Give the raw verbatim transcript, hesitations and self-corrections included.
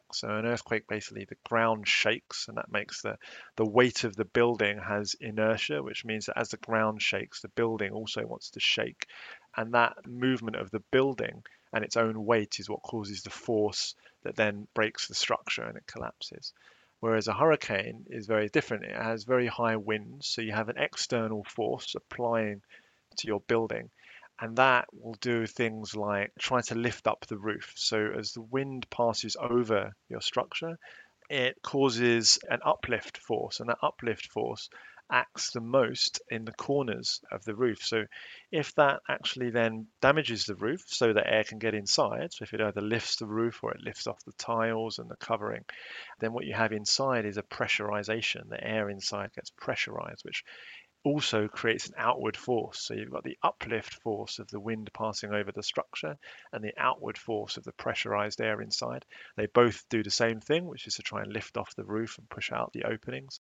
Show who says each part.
Speaker 1: So an earthquake, basically the ground shakes, and that makes the the weight of the building has inertia, which means that as the ground shakes, the building also wants to shake. And that movement of the building and its own weight is what causes the force that then breaks the structure and it collapses. Whereas a hurricane is very different. It has very high winds, so you have an external force applying to your building. And that will do things like try to lift up the roof. So as the wind passes over your structure, it causes an uplift force, and that uplift force acts the most in the corners of the roof. So if that actually then damages the roof so that air can get inside, so if it either lifts the roof or it lifts off the tiles and the covering, then what you have inside is a pressurization. The air inside gets pressurized, which also creates an outward force. So you've got the uplift force of the wind passing over the structure and the outward force of the pressurized air inside. They both do the same thing, which is to try and lift off the roof and push out the openings.